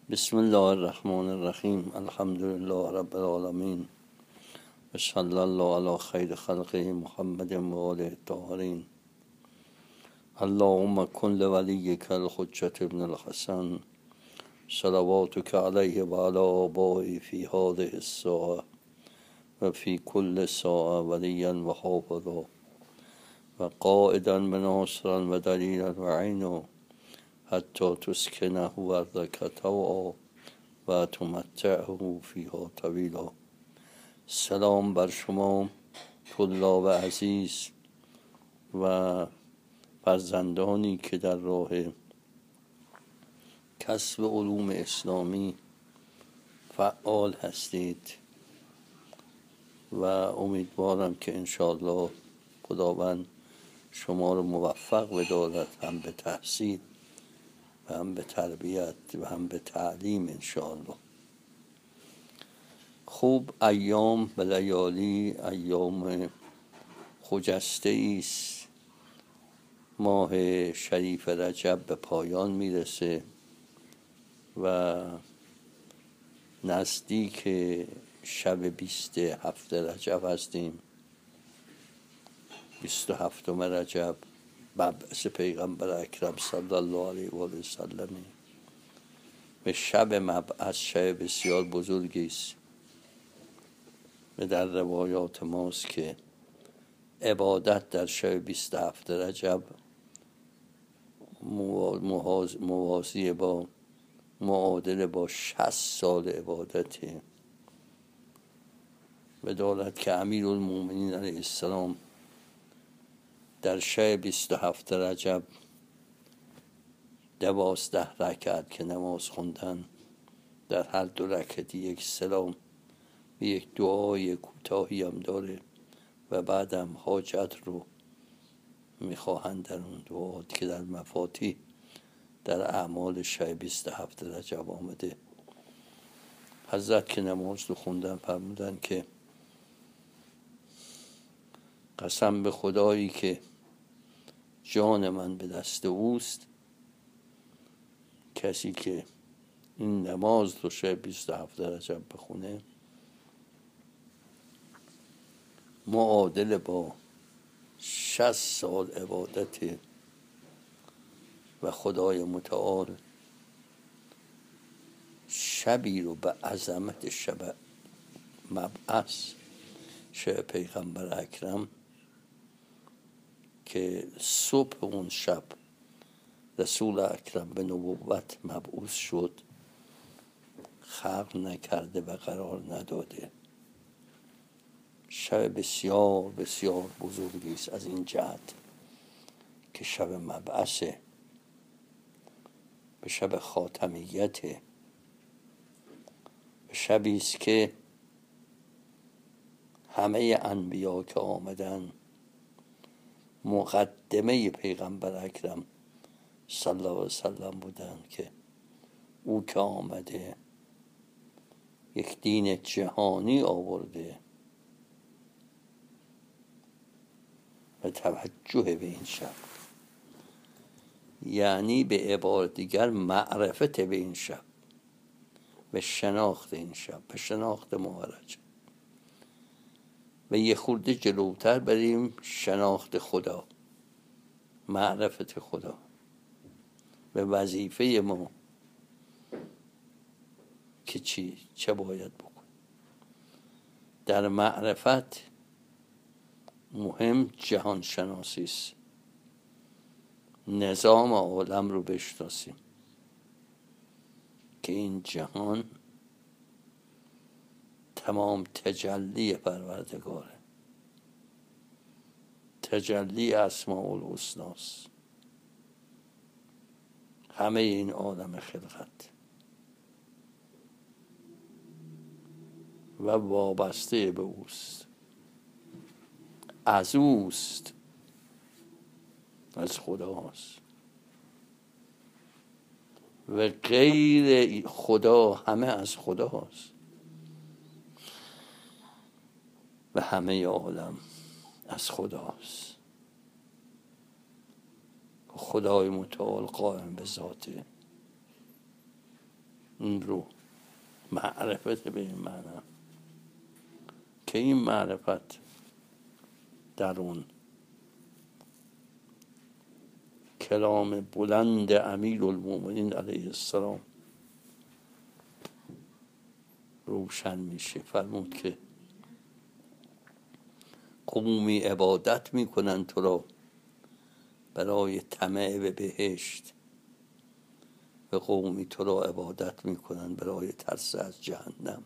بسم الله الرحمن الرحیم. الحمد لله رب العالمین و صلی الله علی خیر خلقه محمد و آله الطاهرین. اللهم کن لولیک الحجة ابن الحسن صلواتک علیه و علی آبائه فی هذه الساعة و فی کل ساعة ولیا و حافظا و قائدا و ناصرا و دلیلا و عینا حتی تسکنه ارضک طوعا و تمتعه فیها طویلا. سلام بر شما طلاب عزیز و فرزندانی که در راه کسب علوم اسلامی فعال هستید و امیدوارم که انشاءالله خداوند شما رو موفق بدارد، هم به تحصیل و هم به تربیت و هم به تعلیم انشاءالله. خوب، ایام و لیالی ایام خجسته است. ماه شریف رجب به پایان میرسه و نزدیک شب 27 رجب هستیم. 27 رجب مبعث پیغمبر اکرم صلی الله علیه و آله وسلم و شب مبعث شب بسیار بزرگی است و در روایات ماست که عبادت در شب 27 رجب موازی با معادل با 60 سال عبادته و دارد که امیرالمومنین علیه السلام در شب 27 رجب 12 رکعت که نماز خوندن، در هر 2 رکعتی یک سلام و یک دعای کوتاهی هم داره و بعدم حاجت رو میخواهند در اون دعات که در مفاتیح در اعمال شب 27 رجب آمده. حضرت که نماز رو خوندن فرمودن که قسم به خدایی که جان من به دست اوست، کسی که این نماز رو شب 27 رجب بخونه معادل با 60 سال عبادت و خدای متعال شبی رو به عظمت شب مبعث شب پیغمبر اکرم که صبح اون شب رسول اکرم به نبوت مبعوث شد خلق نکرده و قرار نداده. شب بسیار بسیار بزرگی است از این جهت که شب مبعثه، به شب خاتمیته، به شبی است که همه انبیا که آمدن مقدمه پیغمبر اکرم صلی الله علیه وسلم بودن که او که آمده یک دین جهانی آورده و توجه به این شب، یعنی به عبارت دیگر معرفت به این شب و شناخت این شب و شناخت ماه رجب و یه خورده جلوتر بریم شناخت خدا، معرفت خدا و وظیفه ما که چه باید بکن. در معرفت مهم جهان شناسی است، نظام عالم رو بشناسیم که این جهان تمام تجلی پروردگاره، تجلی اسماء الحسنی است، همه این عالم خلقت و وابسته به اوست، از اوست، از خداست و غیر خدا همه از خداست و همه عالم از خداست. خدای متعال قائم به ذاته این رو معرفت به این معنی که این معرفت درون کلام بلند امیرالمومنین علیه السلام روشن میشه. فرمود که قومی عبادت میکنن تو را برای طمع به بهشت و قومی تو را عبادت میکنن برای ترس از جهنم.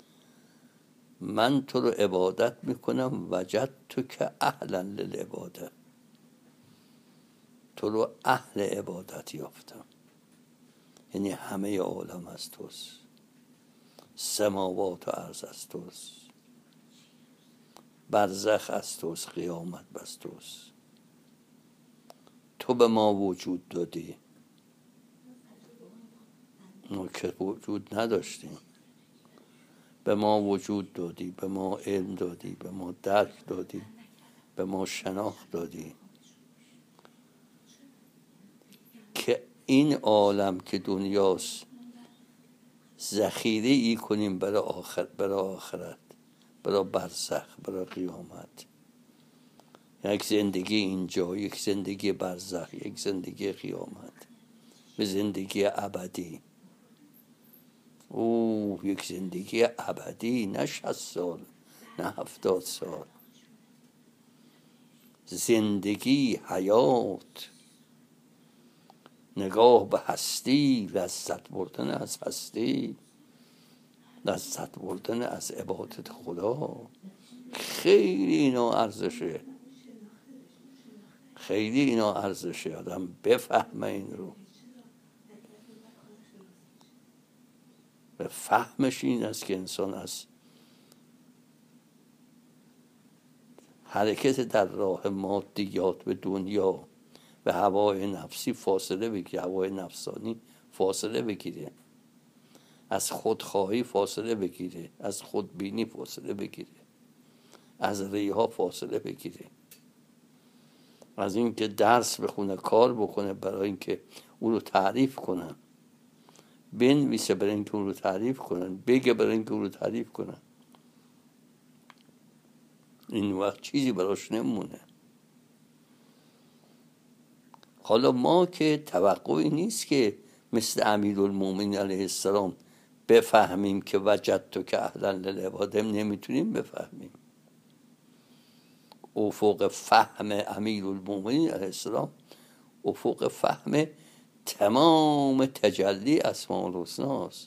من تو رو عبادت میکنم وجدت که اهلا للعباده، تو رو اهل عبادت یافتم. یعنی همه عالم از توست، سماوات و عرض از توست، برزخ از توست، قیامت بس توست. تو به ما وجود دادی، ما که وجود نداشتیم. به ما وجود دادی، به ما علم دادی، به ما درک دادی، به ما شناخت دادی که این عالم که دنیاست ذخیره ای کنیم برای آخرت، برای برزخ، برای قیامت. یک زندگی اینجا، یک زندگی برزخ، یک زندگی قیامت، به زندگی ابدی. یک زندگی ابدی، نه 60 سال، نه 70 سال. زندگی، حیات، نگاه به هستی، لذت بردن از هستی، لذت بردن از عبادت خدا. خیلی اینا ارزشه، خیلی اینا ارزشه. آدم بفهمه این رو. به فهمش این است که انسان از حرکت در راه مادیات به دنیا و هوای نفسی فاصله بگیره، هوای نفسانی فاصله بگیره، از خودخواهی فاصله بگیره، از خودبینی فاصله بگیره، از ریاها فاصله بگیره، از اینکه درس بخونه، کار بکنه برای اینکه او رو تعریف کنن، بنویسه برای اینکه او رو تعریف کنن، بگه برای اینکه او رو تعریف کنن. این وقت چیزی براش نمونه. حالا ما که توقعی نیست که مثل امیرالمومنین علیه السلام بفهمیم که وجدت که اهلا للعباده، نمیتونیم بفهمیم. افق فهم امیرالمومنین علیه السلام افق فهم تمام تجلی اسماء الحسنی است.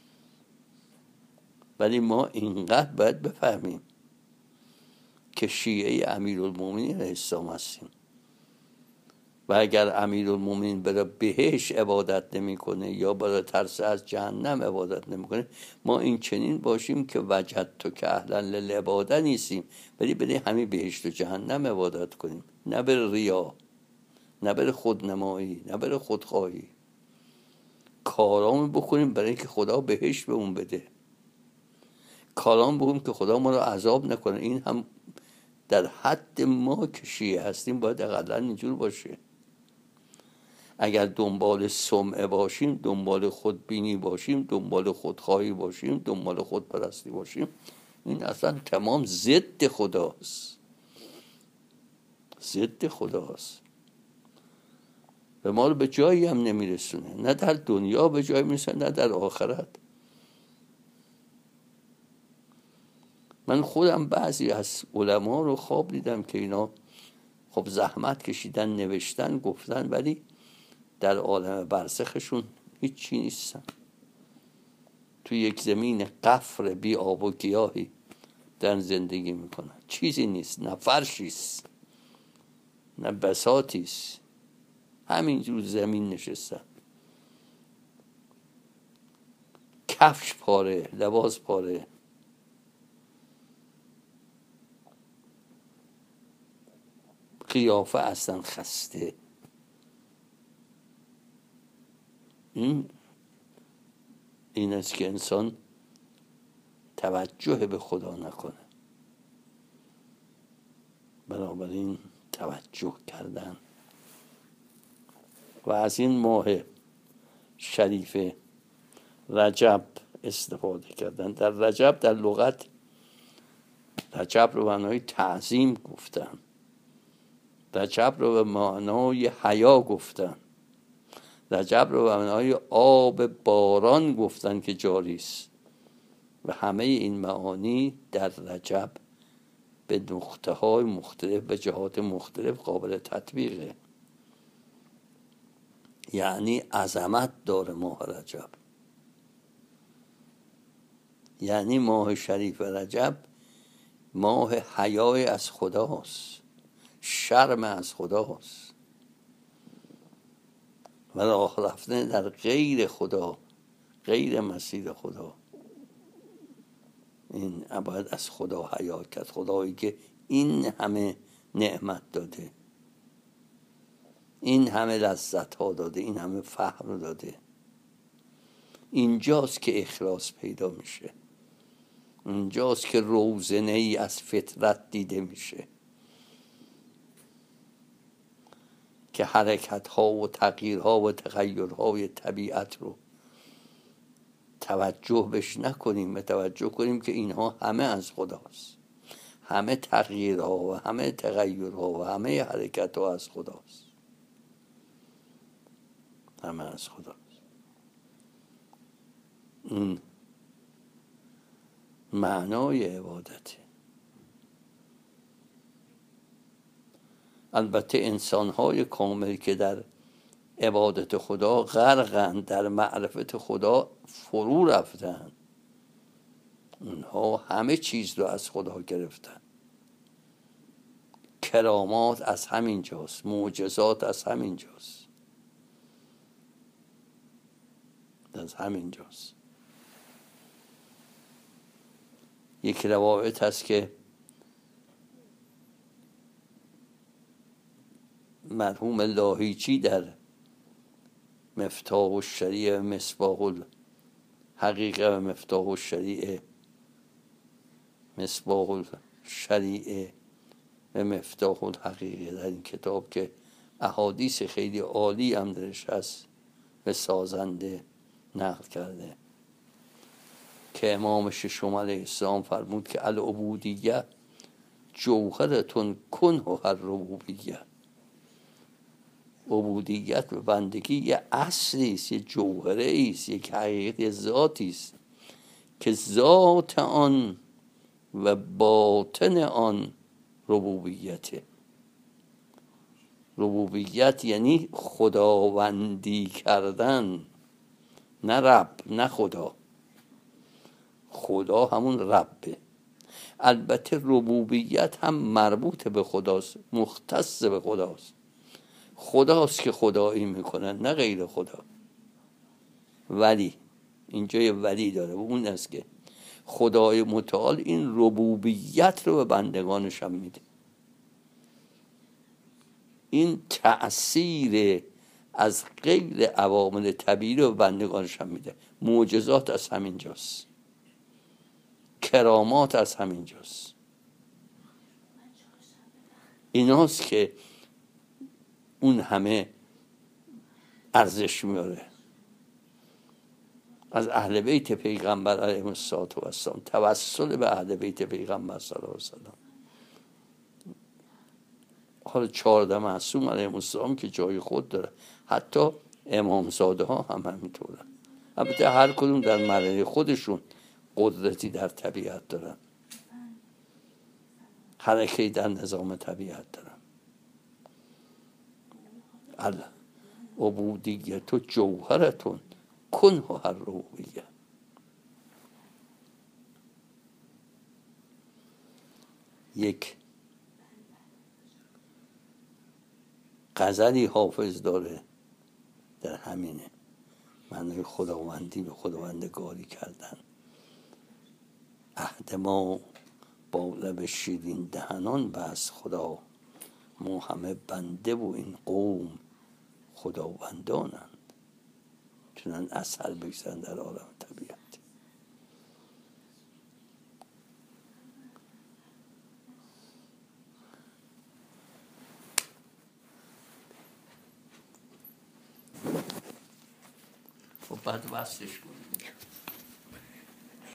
ولی ما اینقدر باید بفهمیم که شیعه امیرالمومنین علیه السلام هستیم و اگر امیرالمومنین برای بهشت عبادت نمیکنه یا برای ترس از جهنم عبادت نمیکنه، ما این چنین باشیم که وجدت که اهلا للعباده نیستیم، ولی برای همین بهشت و جهنم عبادت کنیم، نه برای ریا، نه برای خودنمایی، نه برای خودخواهی. کارامو بکنیم برای اینکه خدا بهشت به اون بده، کارام بکنیم که خدا ما رو عذاب نکنه. این هم در حد ما که شیعه هستیم باید اقلا اینجور باشه. اگر دنبال سمعه باشیم، دنبال خودبینی باشیم، دنبال خودخواهی باشیم، دنبال خودپرستی باشیم، این اصلا تمام ضد خداست، ضد خداست. و ما رو به جایی هم نمیرسونه، نه در دنیا به جایی میرسونه، نه در آخرت. من خودم بعضی از علما رو خواب دیدم که اینا خب زحمت کشیدن، نوشتن، گفتن، ولی در عالم برزخشون هیچی نیستن. تو یک زمین قفر بی آب و گیاهی در زندگی میکنن، چیزی نیست، نه فرشیست، نه بساطیست، همینجور زمین نشستن، کفش پاره، لباس پاره، قیافه اصلا خسته. این است که انسان توجه به خدا نکنه. بنابراین توجه کردن و از این ماه شریف رجب استفاده کردن. در رجب در لغت رجب رو به معنای تعظیم گفتن، رجب رو به معنای حیا گفتن، رجب رو به معنای آب باران گفتن که جاری است و همه این معانی در رجب به نقطه‌های مختلف به جهات مختلف قابل تطبیقه. یعنی عظمت داره ماه رجب، یعنی ماه شریف رجب ماه حیای از خداست، شرم از خداست و راه رفتن در غیر خدا، غیر مسیر خدا. این باید از خدا حیا کرد، خدایی که این همه نعمت داده، این همه لذت ها داده، این همه فهم داده. اینجاست که اخلاص پیدا میشه، اینجاست که روزنه ای از فطرت دیده میشه که حرکت ها و تغییرها و تغییرهای طبیعت رو توجه بش نکنیم، به توجه کنیم که اینها همه از خداست، همه تغییرها و همه تغییرها و همه حرکت ها از خداست، همه از خداست. این معنای عبادته. البته انسان‌های کامل که در عبادت خدا غرقند، در معرفت خدا فرو رفتن، اونها همه چیز رو از خدا گرفتن. کرامات از همین جاست، معجزات از همین جاست، از همین جاست. یک روایت هست که مرحوم لاهیچی در مفتاح الشریعه مصباح الحقیقه و مفتاح الشریعه، مصباح الشریعه و مفتاح الحقیقه، در این کتاب که احادیث خیلی عالی هم درش هست به سازنده نقل کرده که امام ششم علیه السلام فرمود که العبودیه جوهرتون کنه هر ربوبیه. عبودیت و بندگی یه اصلی است، یه جوهره است، یک حقیقت ذاتی است که ذات آن و باطن آن ربوبیته. ربوبیت یعنی خداوندی کردن، نه رب، نه خدا. خدا همون ربه. البته ربوبیت هم مربوط به خداست، مختص به خداست. خداست که خدایی میکنه، نه غیر خدا. ولی اینجا یه ولی داره و اون است که خدای متعال این ربوبیت رو به بندگانش هم میده. این تأثیر از غیر عوامل طبیعی رو به بندگانش هم میده. معجزات از همین جاست، کرامات از همین جاست. ایناست که اون همه ارزش میاره. از اهل بیت پیغمبر علیهم السلام، توسل به اهل بیت پیغمبر صلی الله علیه وسلم. حالا 14 معصوم علیهم السلام که جای خود داره، حتی امامزاده ها هم همینطوره. البته هر کدوم در مرحله خودشون قدرتی در طبیعت دارن، حرکتی در نظام طبیعت دارن. عبودیت و جوهرتون کنه هر ربوبیه. یک غزلی حافظ داره در همینه، معنی خداوندی به خداوندگاری کردن. عهد ما با لب شیرین دهنان بس خدا، ما همه بنده و این قوم خداوندانند. چنان اثر بگذارن در عالم طبیعت. خب بعد وصلش کن.